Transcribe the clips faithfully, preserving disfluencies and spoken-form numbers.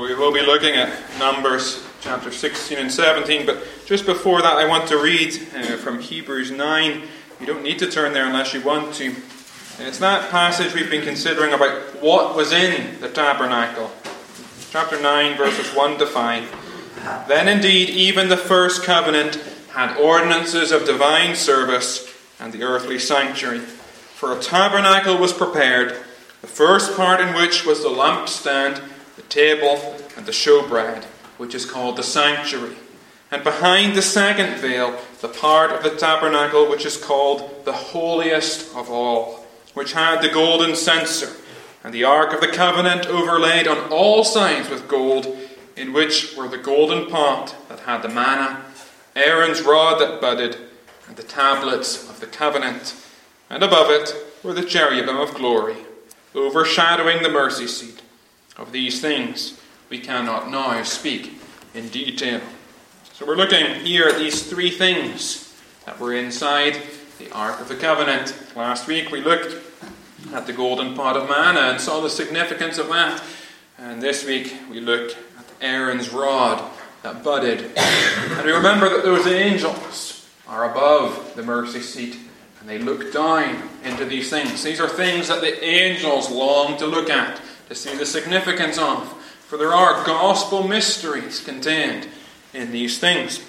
we will be looking at Numbers chapter sixteen and seventeen, but just before that I want to read uh, from Hebrews nine. You don't need to turn there unless you want to. It's that passage we've been considering about what was in the tabernacle. Chapter nine, verses one to five. Then indeed even the first covenant had ordinances of divine service and the earthly sanctuary. For a tabernacle was prepared, the first part in which was the lampstand, the table, and the showbread, which is called the sanctuary. And behind the second veil, the part of the tabernacle which is called the holiest of all, which had the golden censer, and the ark of the covenant overlaid on all sides with gold, in which were the golden pot that had the manna, Aaron's rod that budded, and the tablets of the covenant. And above it were the cherubim of glory, overshadowing the mercy seat. Of these things we cannot now speak in detail. So we're looking here at these three things that were inside the Ark of the Covenant. Last week we looked at the golden pot of manna and saw the significance of that. And this week we look at Aaron's rod that budded. And we remember that those angels are above the mercy seat and they look down into these things. These are things that the angels long to look at, to see the significance of. For there are gospel mysteries contained in these things.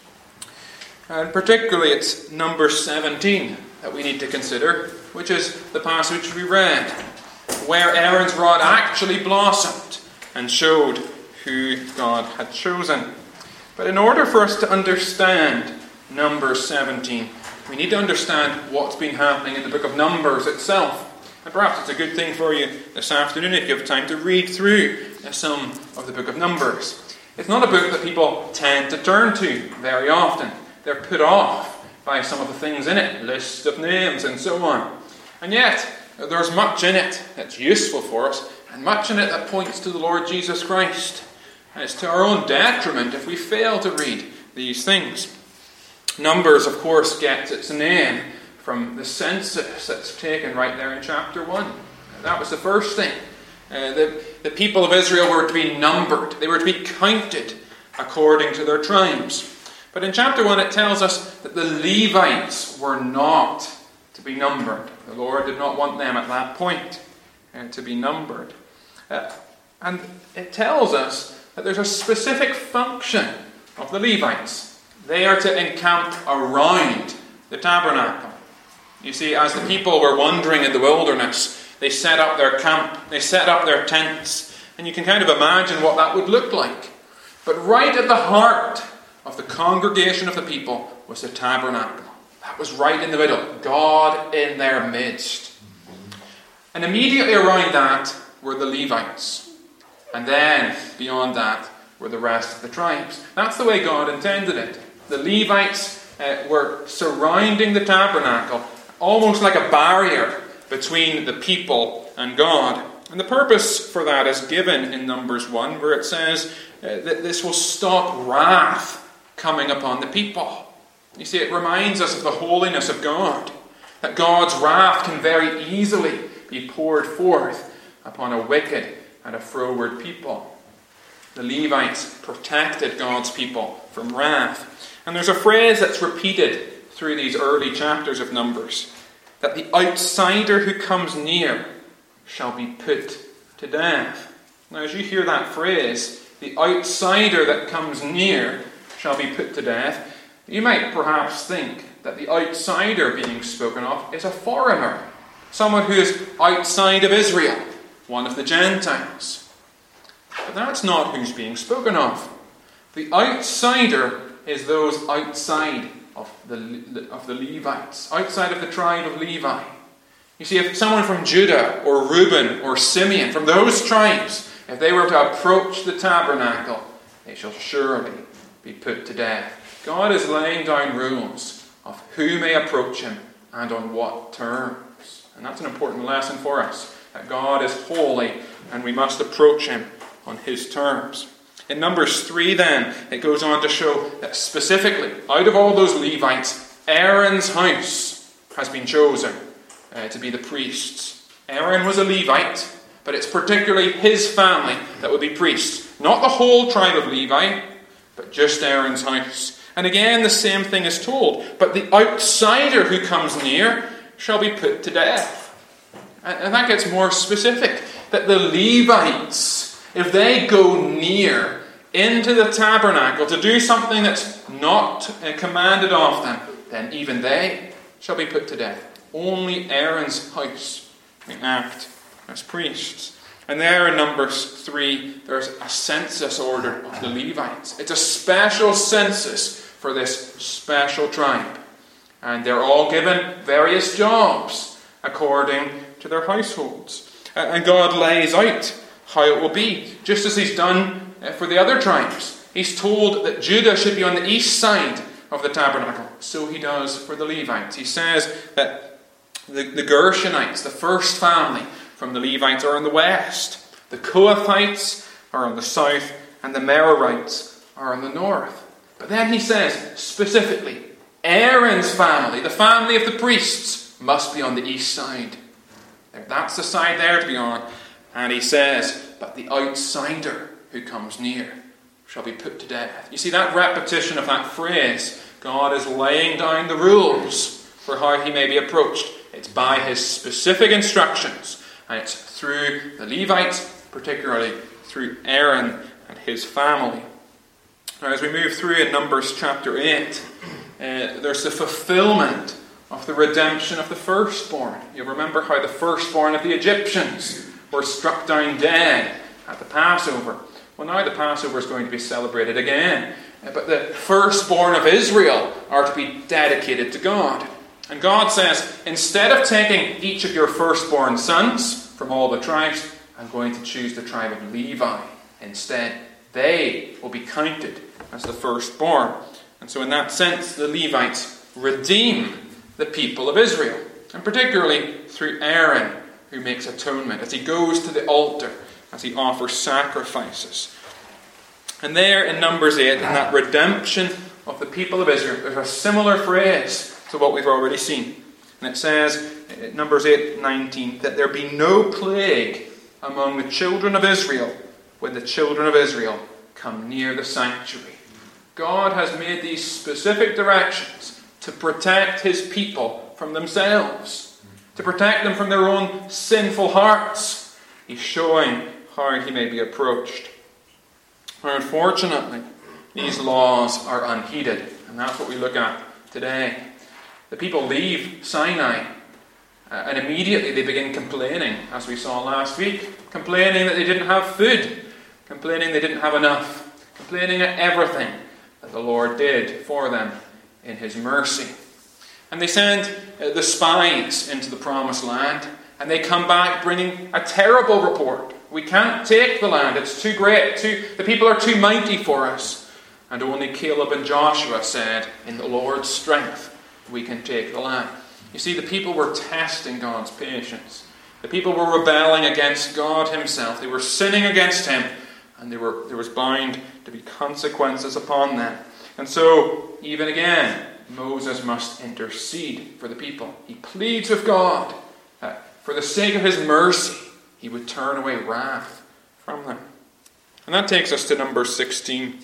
And particularly it's number seventeen that we need to consider, which is the passage we read, where Aaron's rod actually blossomed and showed who God had chosen. But in order for us to understand number seventeen, we need to understand what's been happening in the book of Numbers itself. And perhaps it's a good thing for you this afternoon if you have time to read through some of the book of Numbers. It's not a book that people tend to turn to very often. They're put off by some of the things in it, lists of names and so on. And yet, there's much in it that's useful for us, and much in it that points to the Lord Jesus Christ. And it's to our own detriment if we fail to read these things. Numbers, of course, gets its name from the census that's taken right there in chapter one. That was the first thing. Uh, the, the people of Israel were to be numbered. They were to be counted according to their tribes. But in chapter one it tells us that the Levites were not to be numbered. The Lord did not want them at that point uh, to be numbered. Uh, and it tells us that there's a specific function of the Levites. They are to encamp around the tabernacle. You see, as the people were wandering in the wilderness, they set up their camp, they set up their tents, and you can kind of imagine what that would look like. But right at the heart of the congregation of the people was the tabernacle. That was right in the middle, God in their midst. And immediately around that were the Levites. And then, beyond that, were the rest of the tribes. That's the way God intended it. The Levites uh, were surrounding the tabernacle, almost like a barrier between the people and God. And the purpose for that is given in Numbers one, where it says uh, that this will stop wrath coming upon the people. You see, it reminds us of the holiness of God, that God's wrath can very easily be poured forth upon a wicked and a froward people. The Levites protected God's people from wrath. And there's a phrase that's repeated through these early chapters of Numbers, that the outsider who comes near shall be put to death. Now, as you hear that phrase, the outsider that comes near shall be put to death, you might perhaps think that the outsider being spoken of is a foreigner, someone who is outside of Israel, one of the Gentiles. But that's not who's being spoken of. The outsider is those outside of the, of the Levites, outside of the tribe of Levi. You see, if someone from Judah or Reuben or Simeon, from those tribes, if they were to approach the tabernacle, they shall surely be put to death. God is laying down rules of who may approach him and on what terms. And that's an important lesson for us, that God is holy and we must approach him on his terms. In Numbers three then, it goes on to show that specifically, out of all those Levites, Aaron's house has been chosen uh, to be the priests. Aaron was a Levite, but it's particularly his family that would be priests. Not the whole tribe of Levi, but just Aaron's house. And again, the same thing is told. But the outsider who comes near shall be put to death. And that gets more specific. That the Levites, if they go near into the tabernacle to do something that's not commanded of them, then even they shall be put to death. Only Aaron's house may act as priests. And there in Numbers three, there's a census order of the Levites. It's a special census for this special tribe. And they're all given various jobs according to their households. And God lays out how it will be, just as he's done for the other tribes. He's told that Judah should be on the east side of the tabernacle. So he does for the Levites. He says that the, the Gershonites, the first family from the Levites, are on the west. The Kohathites are on the south, and the Merarites are on the north. But then he says specifically, Aaron's family, the family of the priests, must be on the east side. That's the side there to be on. And he says, but the outsider who comes near shall be put to death. You see, that repetition of that phrase, God is laying down the rules for how he may be approached. It's by his specific instructions. And it's through the Levites, particularly through Aaron and his family. Now, as we move through in Numbers chapter eight, uh, there's the fulfillment of the redemption of the firstborn. You remember how the firstborn of the Egyptians were struck down dead at the Passover. Well, now the Passover is going to be celebrated again. Uh, but the firstborn of Israel are to be dedicated to God. And God says, instead of taking each of your firstborn sons from all the tribes, I'm going to choose the tribe of Levi instead. They will be counted as the firstborn. And so in that sense, the Levites redeem the people of Israel. And particularly through Aaron, who makes atonement as he goes to the altar, as he offers sacrifices. And there in Numbers eight, in that redemption of the people of Israel, there's a similar phrase to what we've already seen. And it says, in Numbers eight nineteen, that there be no plague among the children of Israel when the children of Israel come near the sanctuary. God has made these specific directions to protect his people from themselves, to protect them from their own sinful hearts. He's showing how he may be approached. Now, unfortunately, these laws are unheeded, and that's what we look at today. The people leave Sinai, uh, and immediately they begin complaining, as we saw last week, complaining that they didn't have food, complaining they didn't have enough, complaining at everything that the Lord did for them in his mercy. And they send uh, the spies into the promised land, and they come back bringing a terrible report. We can't take the land, it's too great, too, the people are too mighty for us. And only Caleb and Joshua said, in the Lord's strength we can take the land. You see, the people were testing God's patience. The people were rebelling against God himself. They were sinning against him, and they were, there was bound to be consequences upon them. And so, even again, Moses must intercede for the people. He pleads with God that for the sake of his mercy, he would turn away wrath from them. And that takes us to number sixteen,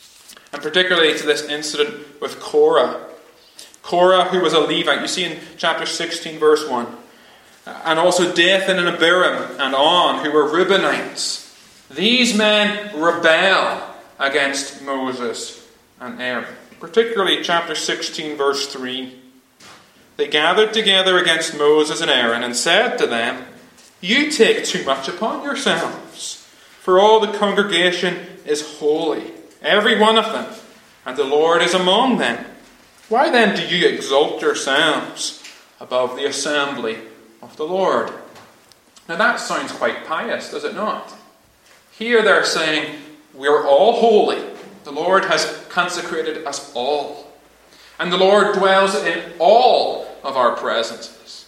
and particularly to this incident with Korah. Korah, who was a Levite, you see in chapter sixteen, verse one, and also Dathan and Abiram and On, who were Reubenites. These men rebel against Moses and Aaron. Particularly chapter sixteen, verse three. They gathered together against Moses and Aaron and said to them, you take too much upon yourselves, for all the congregation is holy, every one of them, and the Lord is among them. Why then do you exalt yourselves above the assembly of the Lord? Now that sounds quite pious, does it not? Here they're saying, we're all holy. The Lord has consecrated us all. And the Lord dwells in all of our presences.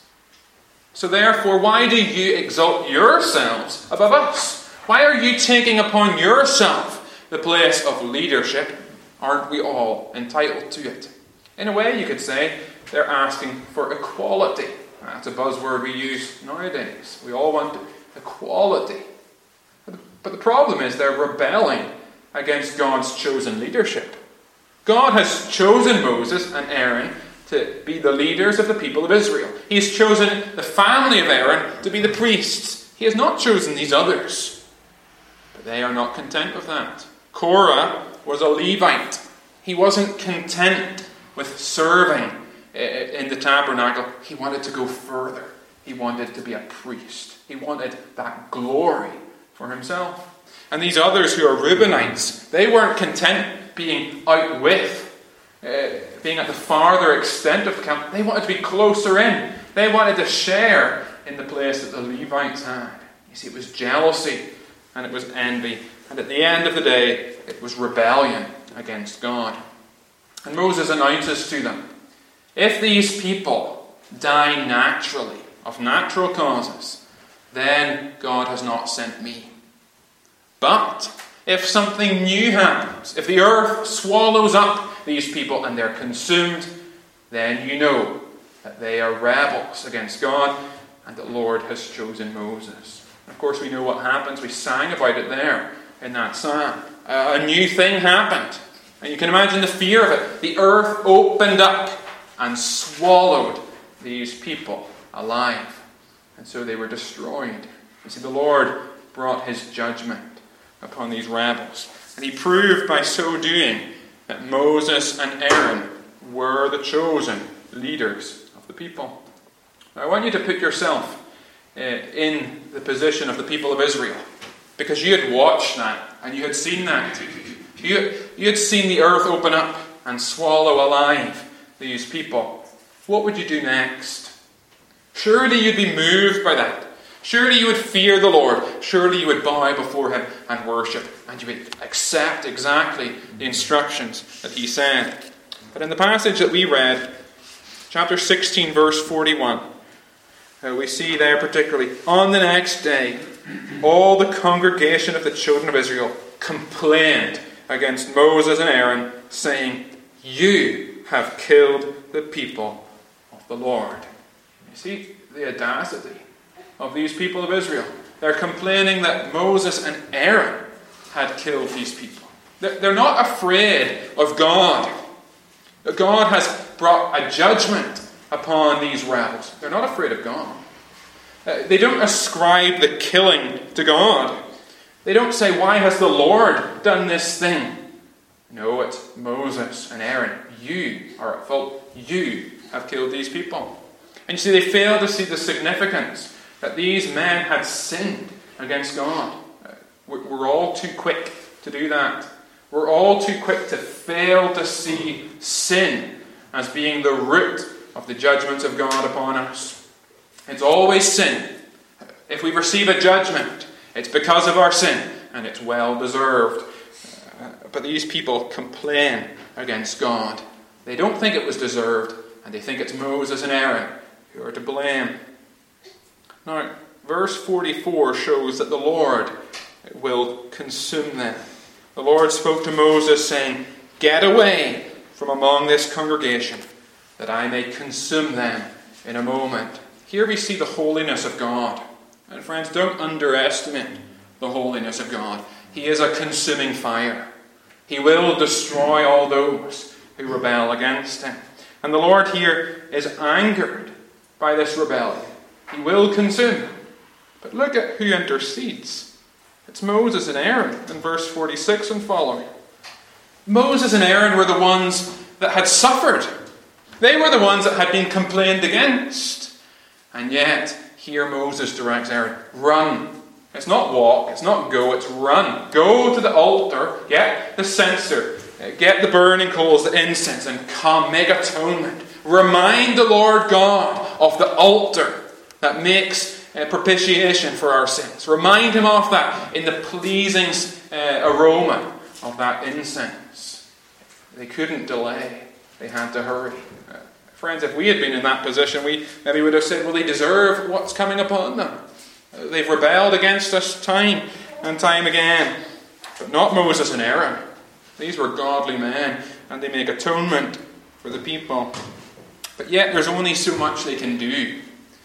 So therefore, why do you exalt yourselves above us? Why are you taking upon yourself the place of leadership? Aren't we all entitled to it? In a way, you could say they're asking for equality. That's a buzzword we use nowadays. We all want equality. But the problem is they're rebelling against God's chosen leadership. God has chosen Moses and Aaron to be the leaders of the people of Israel. He has chosen the family of Aaron to be the priests. He has not chosen these others. But they are not content with that. Korah was a Levite. He wasn't content with serving in the tabernacle. He wanted to go further. He wanted to be a priest. He wanted that glory for himself. And these others who are Reubenites, they weren't content being out with, uh, being at the farther extent of the camp. They wanted to be closer in. They wanted to share in the place that the Levites had. You see, it was jealousy and it was envy. And at the end of the day, it was rebellion against God. And Moses announces to them, if these people die naturally, of natural causes, then God has not sent me. But if something new happens, if the earth swallows up these people and they're consumed, then you know that they are rebels against God and the Lord has chosen Moses. Of course, we know what happens. We sang about it there in that psalm. Uh, a new thing happened. And you can imagine the fear of it. The earth opened up and swallowed these people alive. And so they were destroyed. You see, the Lord brought his judgment upon these rebels. And he proved by so doing that Moses and Aaron were the chosen leaders of the people. Now, I want you to put yourself uh, in the position of the people of Israel, because you had watched that and you had seen that. You, you had seen the earth open up and swallow alive these people. What would you do next? Surely you'd be moved by that. Surely you would fear the Lord. Surely you would bow before him and worship. And you would accept exactly the instructions that he said. But in the passage that we read, chapter sixteen, verse forty-one, uh, we see there particularly, on the next day, all the congregation of the children of Israel complained against Moses and Aaron, saying, you have killed the people of the Lord. You see the audacity of these people of Israel. They're complaining that Moses and Aaron had killed these people. They're not afraid of God. God has brought a judgment upon these rebels. They're not afraid of God. They don't ascribe the killing to God. They don't say, why has the Lord done this thing? No, it's Moses and Aaron. You are at fault. You have killed these people. And you see, they fail to see the significance that these men had sinned against God. We're all too quick to do that. We're all too quick to fail to see sin as being the root of the judgments of God upon us. It's always sin. If we receive a judgment, it's because of our sin, and it's well deserved. Uh, but these people complain against God. They don't think it was deserved, and they think it's Moses and Aaron who are to blame. Now, verse forty-four shows that the Lord will consume them. The Lord spoke to Moses, saying, get away from among this congregation, that I may consume them in a moment. Here we see the holiness of God. And friends, don't underestimate the holiness of God. He is a consuming fire. He will destroy all those who rebel against him. And the Lord here is angered by this rebellion. He will consume them. But look at who intercedes. It's Moses and Aaron in verse forty-six and following. Moses and Aaron were the ones that had suffered. They were the ones that had been complained against. And yet, here Moses directs Aaron, run. It's not walk, it's not go, it's run. Go to the altar, get the censer, get the burning coals, the incense, and come, make atonement. Remind the Lord God of the altar that makes uh, propitiation for our sins. Remind him of that in the pleasing uh, aroma of that incense. They couldn't delay. They had to hurry. Uh, friends, if we had been in that position, we maybe would have said, well, they deserve what's coming upon them. Uh, they've rebelled against us time and time again. But not Moses and Aaron. These were godly men, and they make atonement for the people. But yet there's only so much they can do.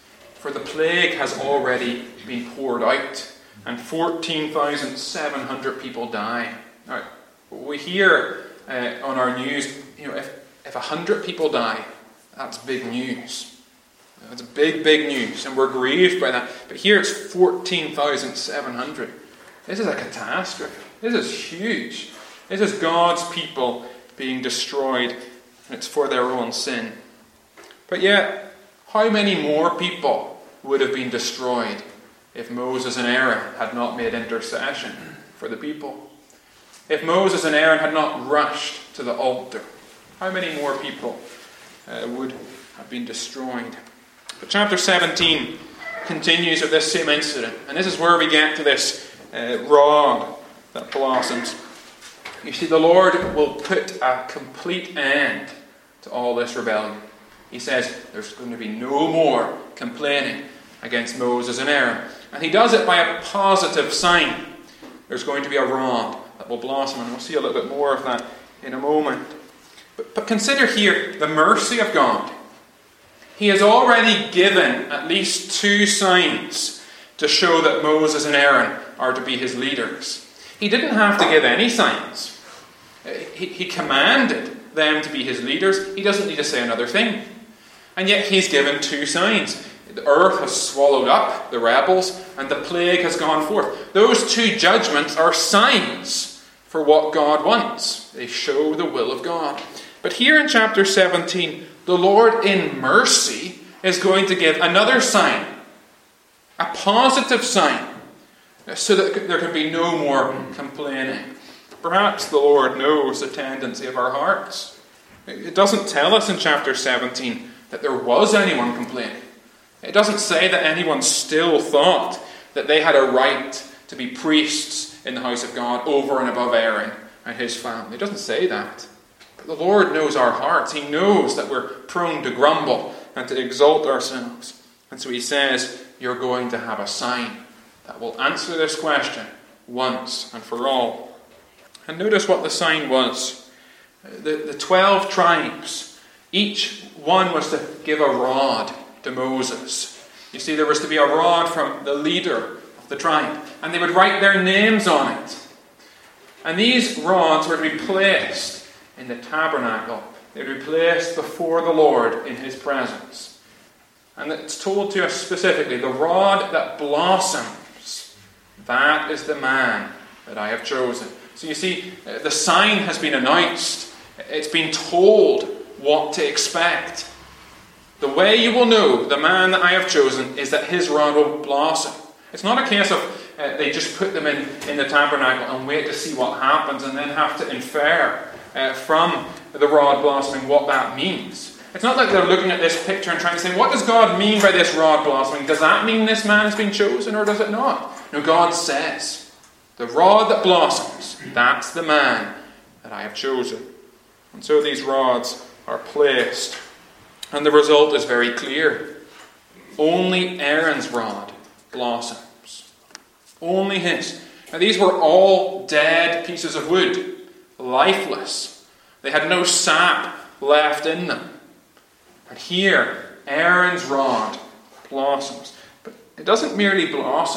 for the plague has already been poured out, and fourteen thousand seven hundred people die. Now, we hear uh, on our news, you know, if, if one hundred people die, that's big news. That's big, big news, and we're grieved by that. But here it's fourteen thousand seven hundred. This is a catastrophe. This is huge. This is God's people being destroyed, and it's for their own sin. But yet, how many more people would have been destroyed if Moses and Aaron had not made intercession for the people? If Moses and Aaron had not rushed to the altar, how many more people uh, would have been destroyed? But chapter seventeen continues with this same incident, and this is where we get to this uh, rod that blossoms. You see, the Lord will put a complete end to all this rebellion. He says there's going to be no more complaining against Moses and Aaron. And he does it by a positive sign. There's going to be a rod that will blossom, and we'll see a little bit more of that in a moment. But, but consider here the mercy of God. He has already given at least two signs to show that Moses and Aaron are to be his leaders. He didn't have to give any signs. He, he commanded them to be his leaders. He doesn't need to say another thing. And yet he's given two signs. The earth has swallowed up the rebels, and the plague has gone forth. Those two judgments are signs for what God wants. They show the will of God. But here in chapter seventeen, the Lord in mercy is going to give another sign. A positive sign. So that there can be no more complaining. Perhaps the Lord knows the tendency of our hearts. It doesn't tell us in chapter seventeen that there was anyone complaining. It doesn't say that anyone still thought that they had a right to be priests in the house of God over and above Aaron and his family. It doesn't say that. But the Lord knows our hearts. He knows that we're prone to grumble and to exalt ourselves. And so he says, you're going to have a sign that will answer this question once and for all. And notice what the sign was. The, the twelve tribes, each one was to give a rod to Moses. You see, there was to be a rod from the leader of the tribe, and they would write their names on it. And these rods were to be placed in the tabernacle. They would be placed before the Lord in his presence. And it's told to us specifically, the rod that blossoms, that is the man that I have chosen. So you see, the sign has been announced. It's been told what to expect. The way you will know the man that I have chosen is that his rod will blossom. It's not a case of uh, they just put them in, in the tabernacle and wait to see what happens and then have to infer uh, from the rod blossoming what that means. It's not like they're looking at this picture and trying to say, what does God mean by this rod blossoming? Does that mean this man has been chosen or does it not? No, God says, the rod that blossoms, that's the man that I have chosen. And so these rods are placed. And the result is very clear. Only Aaron's rod blossoms. Only his. Now these were all dead pieces of wood. Lifeless. They had no sap left in them. And here, Aaron's rod blossoms. But it doesn't merely blossom.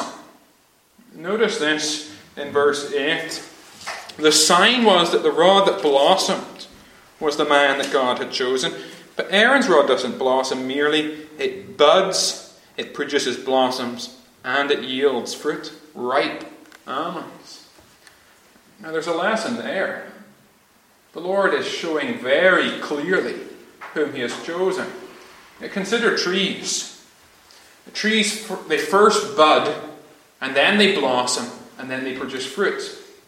Notice this in verse eight. The sign was that the rod that blossomed was the man that God had chosen. But Aaron's rod doesn't blossom merely. It buds, it produces blossoms, and it yields fruit, ripe almonds. Now there's a lesson there. The Lord is showing very clearly whom he has chosen. Now consider trees. The trees, they first bud, and then they blossom, and then they produce fruit.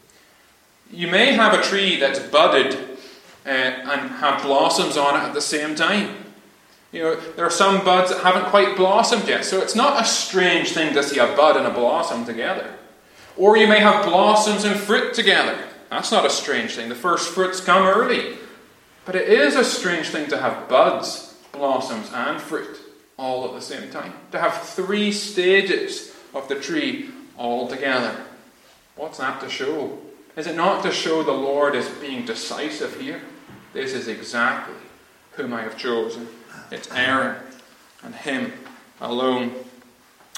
You may have a tree that's budded Uh, and have blossoms on it at the same time. You know, there are some buds that haven't quite blossomed yet, so it's not a strange thing to see a bud and a blossom together. Or you may have blossoms and fruit together. That's not a strange thing. The first fruits come early. But it is a strange thing to have buds, blossoms, and fruit all at the same time. To have three stages of the tree all together. What's that to show? Is it not to show the Lord is being decisive here? This is exactly whom I have chosen. It's Aaron and him alone.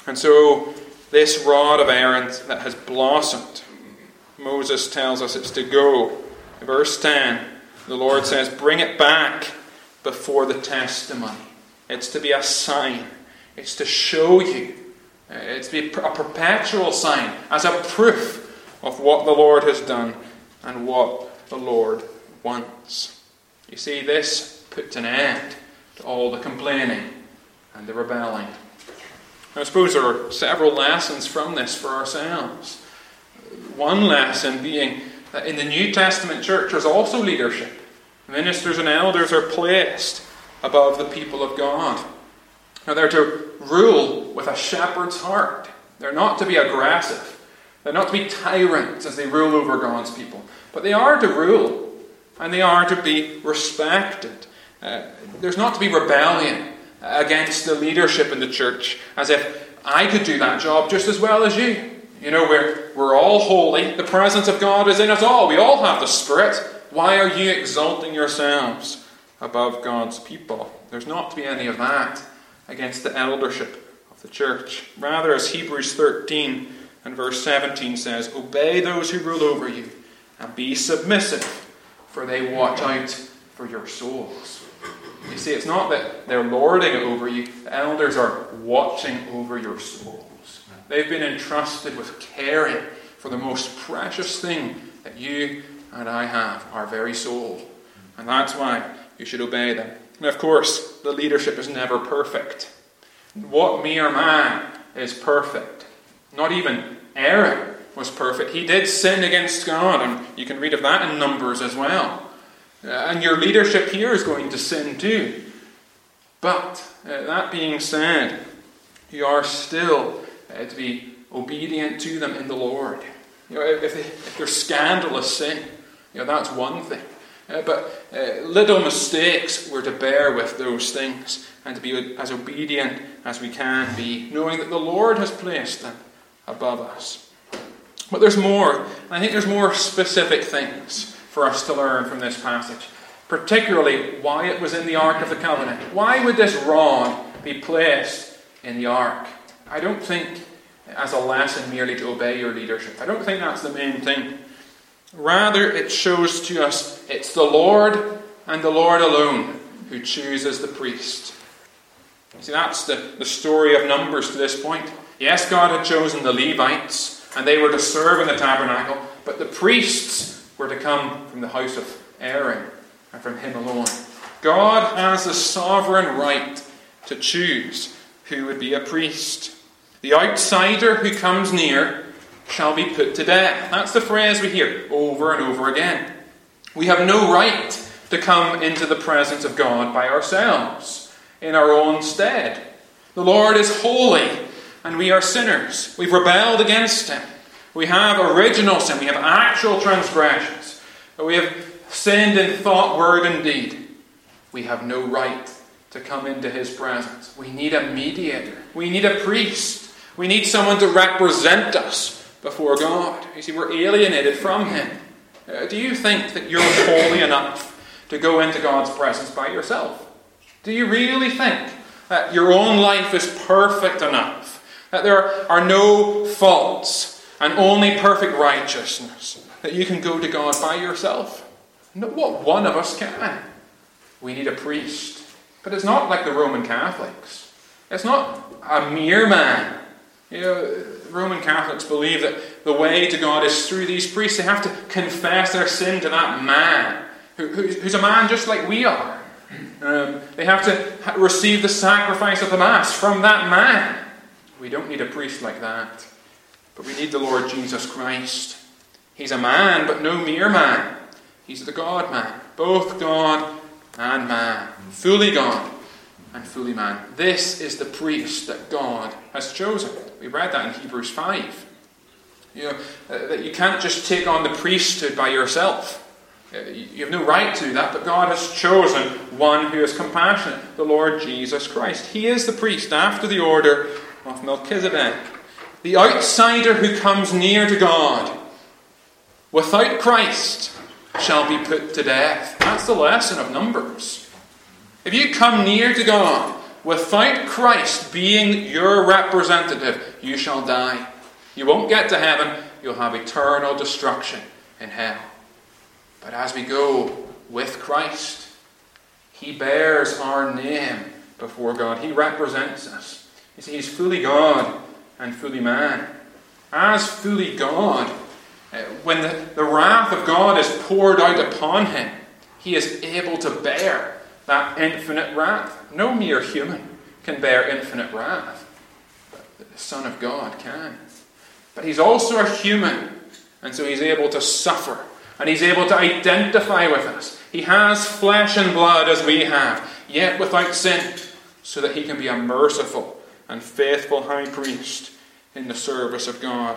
And so this rod of Aaron that has blossomed, Moses tells us it's to go. In verse ten, the Lord says, bring it back before the testimony. It's to be a sign. It's to show you. It's to be a perpetual sign as a proof of what the Lord has done and what the Lord wants. You see, this puts an end to all the complaining and the rebelling. I suppose there are several lessons from this for ourselves. One lesson being that in the New Testament church there's also leadership. Ministers and elders are placed above the people of God. Now they're to rule with a shepherd's heart. They're not to be aggressive. They're not to be tyrants as they rule over God's people. But they are to rule, and they are to be respected. Uh, there's not to be rebellion against the leadership in the church, as if I could do that job just as well as you. You know, we're, we're all holy. The presence of God is in us all. We all have the Spirit. Why are you exalting yourselves above God's people? There's not to be any of that against the eldership of the church. Rather, as Hebrews thirteen and verse seventeen says, obey those who rule over you and be submissive, for they watch out for your souls. You see, it's not that they're lording it over you. The elders are watching over your souls. They've been entrusted with caring for the most precious thing that you and I have, our very soul. And that's why you should obey them. And of course, the leadership is never perfect. What mere man is perfect? Not even Aaron was perfect. He did sin against God, and you can read of that in Numbers as well. Uh, and your leadership here is going to sin too. But, uh, that being said, you are still uh, to be obedient to them in the Lord. You know, if, they, if there's scandalous sin, you know, that's one thing. Uh, but uh, little mistakes we're to bear with those things and to be as obedient as we can be, knowing that the Lord has placed them above us. But there's more. And I think there's more specific things for us to learn from this passage. Particularly why it was in the Ark of the Covenant. Why would this rod be placed in the Ark? I don't think as a lesson merely to obey your leadership. I don't think that's the main thing. Rather, it shows to us it's the Lord and the Lord alone who chooses the priest. See, that's the, the story of Numbers to this point. Yes, God had chosen the Levites, and they were to serve in the tabernacle, but the priests were to come from the house of Aaron, and from him alone. God has the sovereign right to choose who would be a priest. The outsider who comes near shall be put to death. That's the phrase we hear over and over again. We have no right to come into the presence of God by ourselves, in our own stead. The Lord is holy, and we are sinners. We've rebelled against Him. We have original sin. We have actual transgressions. We have sinned in thought, word, and deed. We have no right to come into His presence. We need a mediator. We need a priest. We need someone to represent us before God. You see, we're alienated from Him. Uh, do you think that you're holy enough to go into God's presence by yourself? Do you really think that your own life is perfect enough? That there are no faults and only perfect righteousness? That you can go to God by yourself? No, what one of us can. We need a priest. But it's not like the Roman Catholics. It's not a mere man. You know, Roman Catholics believe that the way to God is through these priests. They have to confess their sin to that man, who, who's a man just like we are. Um, they have to receive the sacrifice of the Mass from that man. We don't need a priest like that. But we need the Lord Jesus Christ. He's a man, but no mere man. He's the God-man. Both God and man. Fully God and fully man. This is the priest that God has chosen. We read that in Hebrews five. You know, uh, that you can't just take on the priesthood by yourself. Uh, you have no right to do that, but God has chosen one who is compassionate, the Lord Jesus Christ. He is the priest after the order of Melchizedek. The outsider who comes near to God without Christ shall be put to death. That's the lesson of Numbers. If you come near to God without Christ being your representative, you shall die. You won't get to heaven. You'll have eternal destruction in hell. But as we go with Christ, he bears our name before God. He represents us. You see, he's fully God and fully man. As fully God, when the, the wrath of God is poured out upon him, he is able to bear that infinite wrath. No mere human can bear infinite wrath, but the Son of God can. But he's also a human, and so he's able to suffer, and he's able to identify with us. He has flesh and blood as we have, yet without sin, so that he can be a merciful and faithful high priest in the service of God.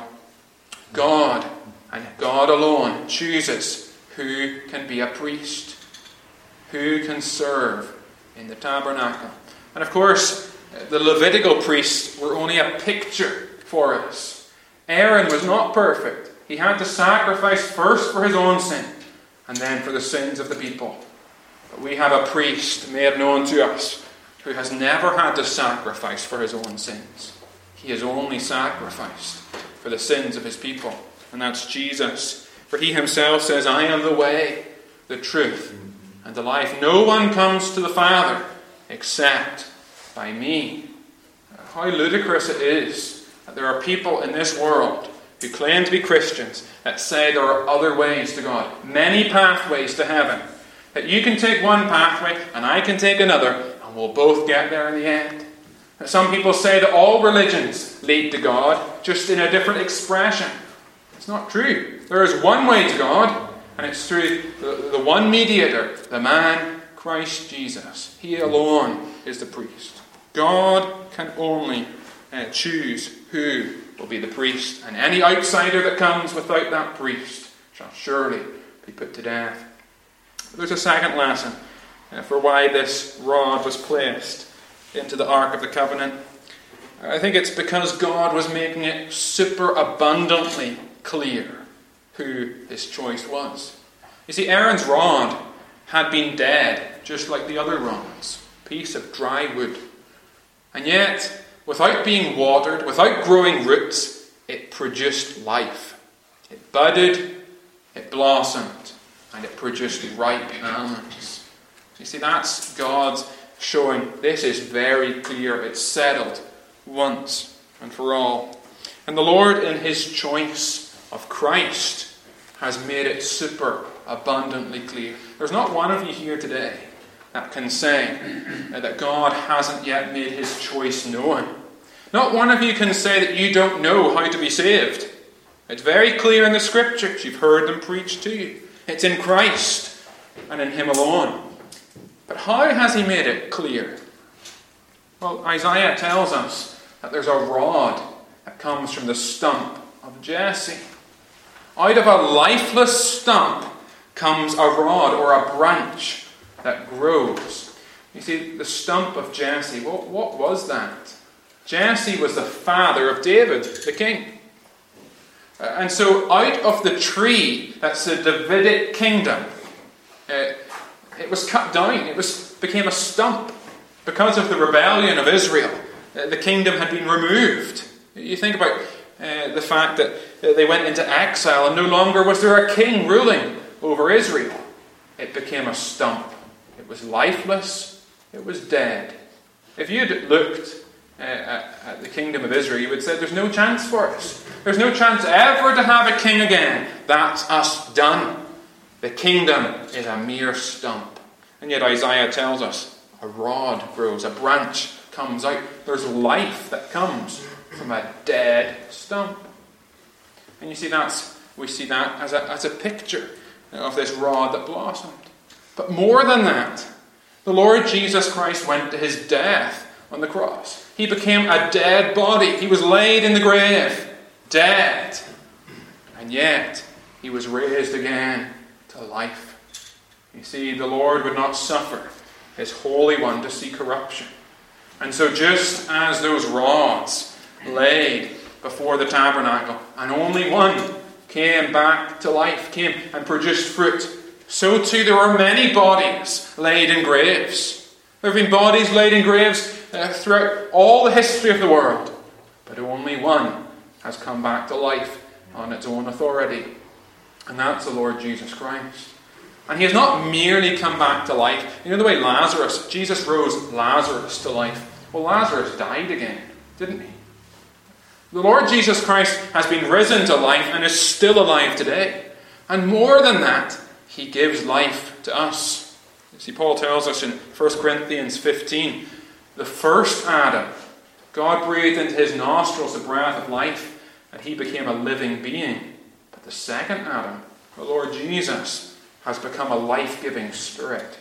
God, and God alone, chooses who can be a priest, who can serve in the tabernacle. And of course, the Levitical priests were only a picture for us. Aaron was not perfect. He had to sacrifice first for his own sin, and then for the sins of the people. But we have a priest made known to us who has never had to sacrifice for his own sins. He has only sacrificed for the sins of his people, and that's Jesus. For he himself says, I am the way, the truth, and the life. No one comes to the Father except by me. How ludicrous it is that there are people in this world who claim to be Christians that say there are other ways to God, many pathways to heaven. That you can take one pathway and I can take another, and we'll both get there in the end. Some people say that all religions lead to God, just in a different expression. It's not true. There is one way to God, and it's through the, the one mediator, the man, Christ Jesus. He alone is the priest. God can only uh, choose who will be the priest, and any outsider that comes without that priest shall surely be put to death. There's a second lesson uh, for why this rod was placed into the Ark of the Covenant. I think it's because God was making it super abundantly clear who his choice was. You see, Aaron's rod had been dead, just like the other rods, a piece of dry wood. And yet, without being watered, without growing roots, it produced life. It budded, it blossomed, and it produced ripe almonds. You see, that's God's showing this is very clear. It's settled once and for all. And the Lord, in his choice of Christ, has made it super abundantly clear. There's not one of you here today that can say that God hasn't yet made his choice known. Not one of you can say that you don't know how to be saved. It's very clear in the Scriptures. You've heard them preached to you. It's in Christ and in him alone. But how has he made it clear? Well, Isaiah tells us that there's a rod that comes from the stump of Jesse. Out of a lifeless stump comes a rod or a branch that grows. You see, the stump of Jesse, what, what was that? Jesse was the father of David, the king. And so out of the tree that's the Davidic kingdom, uh, it was cut down. It was became a stump. Because of the rebellion of Israel, uh, the kingdom had been removed. You think about uh, the fact that uh, they went into exile and no longer was there a king ruling over Israel. It became a stump. It was lifeless. It was dead. If you'd looked uh, at, at the kingdom of Israel, you would say, there's no chance for us. There's no chance ever to have a king again. That's us done. The kingdom is a mere stump. And yet Isaiah tells us a rod grows, a branch comes out. There's life that comes from a dead stump. And you see, that's we see that as a, as a picture of this rod that blossomed. But more than that, the Lord Jesus Christ went to his death on the cross. He became a dead body. He was laid in the grave, dead. And yet, he was raised again to life. You see, the Lord would not suffer his Holy One to see corruption. And so just as those rods laid before the tabernacle, and only one came back to life, came and produced fruit, so too there were many bodies laid in graves. There have been bodies laid in graves uh, throughout all the history of the world, but only one has come back to life on its own authority, and that's the Lord Jesus Christ. And he has not merely come back to life. You know the way Lazarus, Jesus rose Lazarus to life. Well, Lazarus died again, didn't he? The Lord Jesus Christ has been risen to life and is still alive today. And more than that, he gives life to us. You see, Paul tells us in First Corinthians fifteen, the first Adam, God breathed into his nostrils the breath of life, and he became a living being. But the second Adam, the Lord Jesus, has become a life-giving spirit.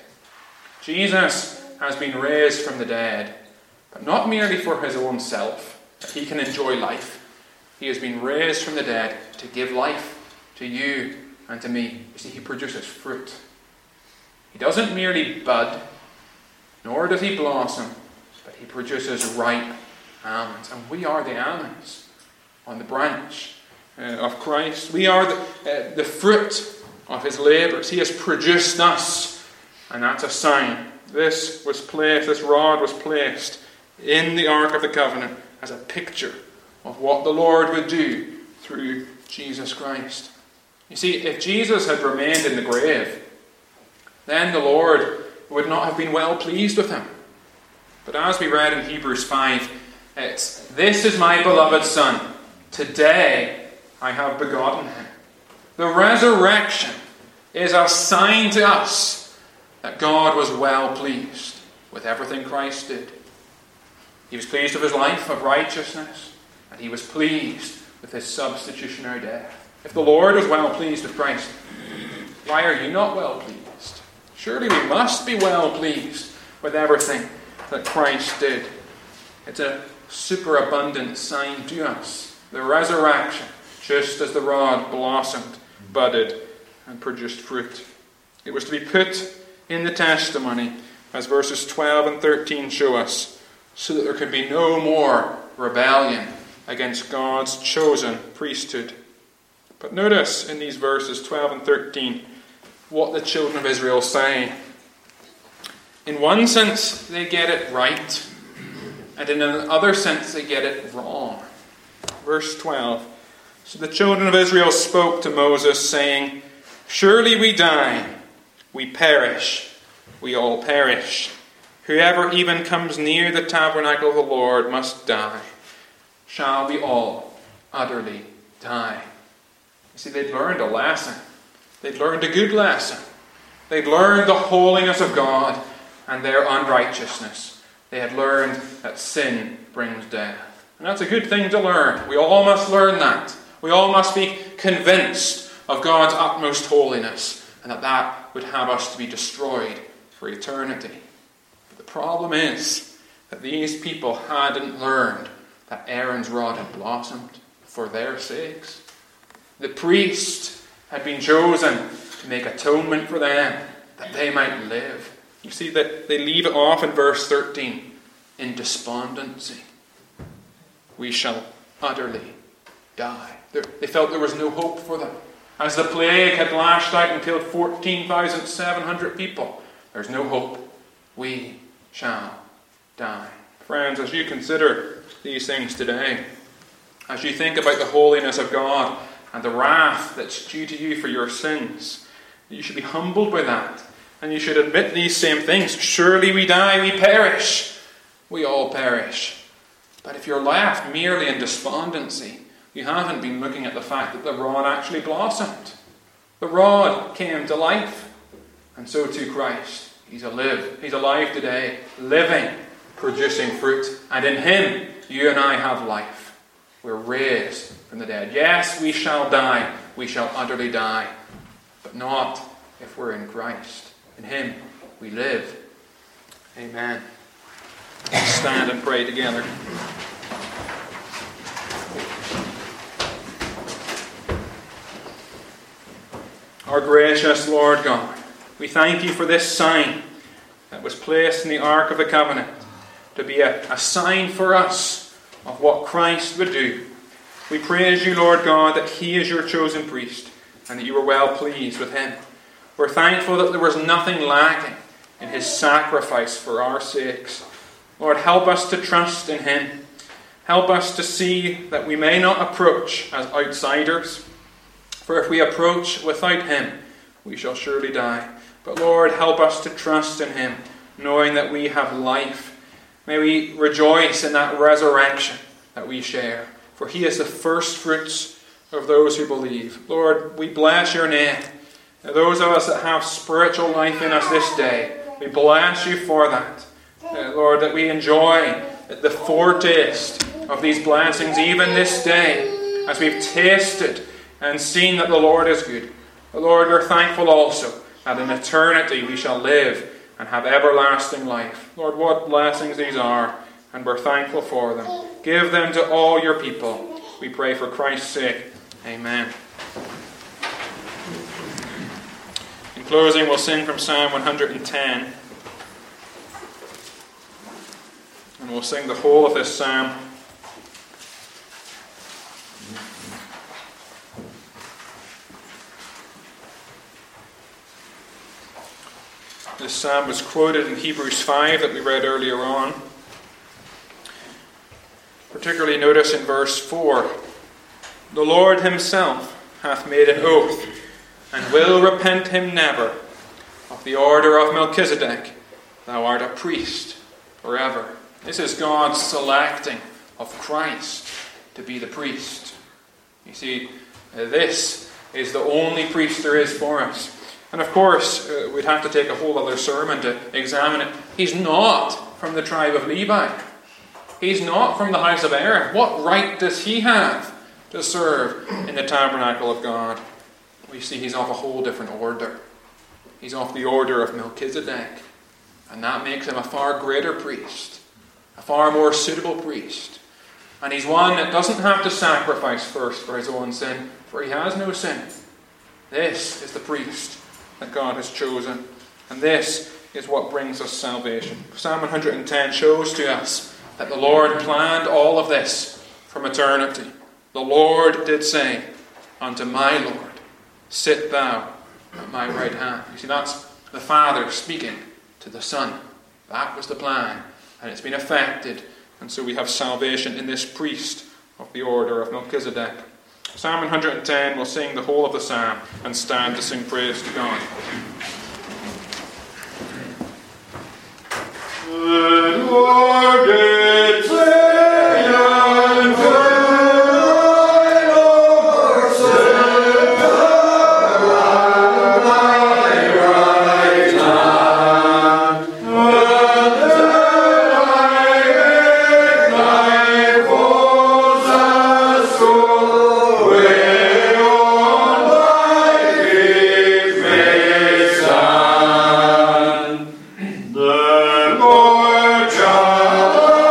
Jesus has been raised from the dead, but not merely for his own self, that he can enjoy life. He has been raised from the dead to give life to you and to me. You see, he produces fruit. He doesn't merely bud, nor does he blossom, but he produces ripe almonds. And we are the almonds on the branch uh, of Christ. We are the, uh, the fruit of his labours. He has produced us, and that's a sign. This was placed, this rod was placed in the Ark of the Covenant as a picture of what the Lord would do through Jesus Christ. You see, if Jesus had remained in the grave, then the Lord would not have been well pleased with him. But as we read in Hebrews five, it's, "This is my beloved Son. Today I have begotten him." The resurrection is a sign to us that God was well pleased with everything Christ did. He was pleased with his life of righteousness, and he was pleased with his substitutionary death. If the Lord was well pleased with Christ, why are you not well pleased? Surely we must be well pleased with everything that Christ did. It's a superabundant sign to us. The resurrection, just as the rod blossomed, budded, and produced fruit. It was to be put in the testimony, as verses twelve and thirteen show us, so that there could be no more rebellion against God's chosen priesthood. But notice in these verses twelve and thirteen what the children of Israel say. In one sense, they get it right, and in another sense, they get it wrong. Verse twelve. So the children of Israel spoke to Moses, saying, "Surely we die, we perish, we all perish. Whoever even comes near the tabernacle of the Lord must die. Shall we all utterly die?" You see, they'd learned a lesson. They'd learned a good lesson. They'd learned the holiness of God and their unrighteousness. They had learned that sin brings death. And that's a good thing to learn. We all must learn that. We all must be convinced of God's utmost holiness, and that that would have us to be destroyed for eternity. But the problem is that these people hadn't learned that Aaron's rod had blossomed for their sakes. The priest had been chosen to make atonement for them, that they might live. You see that they leave it off in verse thirteen, in despondency. We shall utterly die. They felt there was no hope for them. As the plague had lashed out and killed fourteen thousand seven hundred people, there's no hope. We shall die. Friends, as you consider these things today, as you think about the holiness of God and the wrath that's due to you for your sins, you should be humbled by that. And you should admit these same things. Surely we die, we perish. We all perish. But if you're left merely in despondency, you haven't been looking at the fact that the rod actually blossomed. The rod came to life. And so too Christ. He's alive. He's alive today, living, producing fruit. And in him, you and I have life. We're raised from the dead. Yes, we shall die. We shall utterly die. But not if we're in Christ. In him we live. Amen. Let's stand and pray together. Our gracious Lord God, we thank you for this sign that was placed in the Ark of the Covenant to be a, a sign for us of what Christ would do. We praise you, Lord God, that he is your chosen priest and that you were well pleased with him. We're thankful that there was nothing lacking in his sacrifice for our sakes. Lord, help us to trust in him. Help us to see that we may not approach as outsiders, for if we approach without him, we shall surely die. But Lord, help us to trust in him, knowing that we have life. May we rejoice in that resurrection that we share, for he is the first fruits of those who believe. Lord, we bless your name. Now, those of us that have spiritual life in us this day, we bless you for that. Uh, Lord, that we enjoy the foretaste of these blessings even this day, as we've tasted and seen that the Lord is good. But Lord, we're thankful also that in eternity we shall live and have everlasting life. Lord, what blessings these are, and we're thankful for them. Give them to all your people. We pray for Christ's sake. Amen. In closing, we'll sing from Psalm one hundred ten. And we'll sing the whole of this psalm. This psalm was quoted in Hebrews five that we read earlier on. Particularly notice in verse four. The Lord himself hath made an oath, and will repent him never, of the order of Melchizedek. Thou art a priest forever. This is God's selecting of Christ to be the priest. You see, this is the only priest there is for us. And of course, uh, we'd have to take a whole other sermon to examine it. He's not from the tribe of Levi. He's not from the house of Aaron. What right does he have to serve in the tabernacle of God? We see he's of a whole different order. He's of the order of Melchizedek. And that makes him a far greater priest, a far more suitable priest. And he's one that doesn't have to sacrifice first for his own sin, for he has no sin. This is the priest that God has chosen. And this is what brings us salvation. Psalm one hundred ten shows to us that the Lord planned all of this from eternity. The Lord did say unto my Lord, sit thou at my right hand. You see, that's the Father speaking to the Son. That was the plan. And it's been effected. And so we have salvation in this priest of the order of Melchizedek. Psalm one hundred ten, we'll sing the whole of the psalm and stand to sing praise to God. The Lord did say unto my Lord, sit thou at my right hand, and then I make thy foes as go. The Lord shall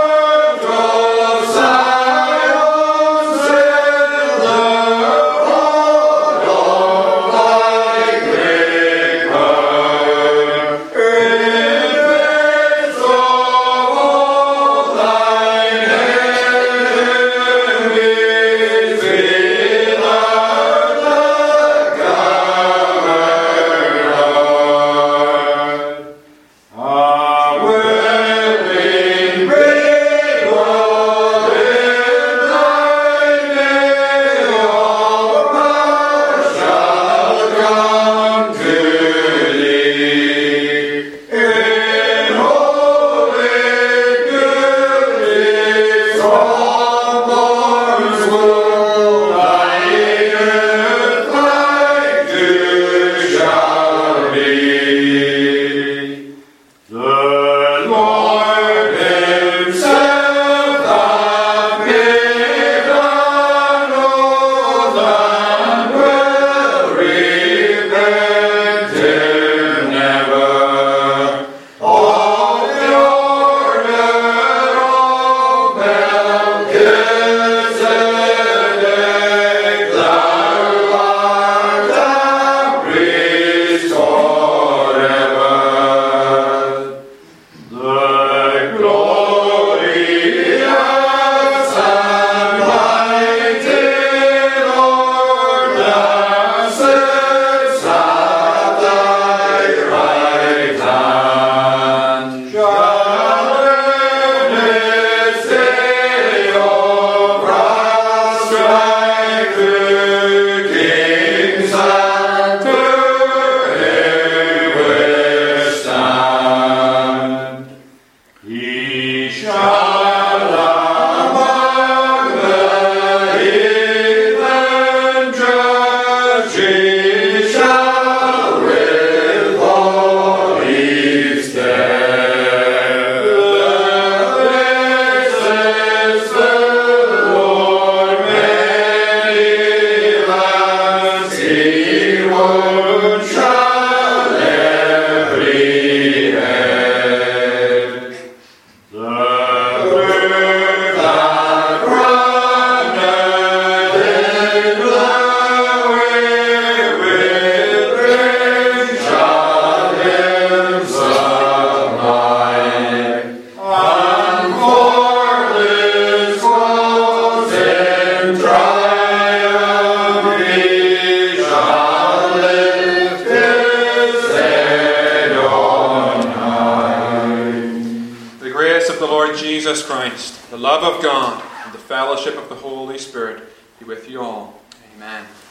Lord Jesus Christ, the love of God, and the fellowship of the Holy Spirit be with you all. Amen.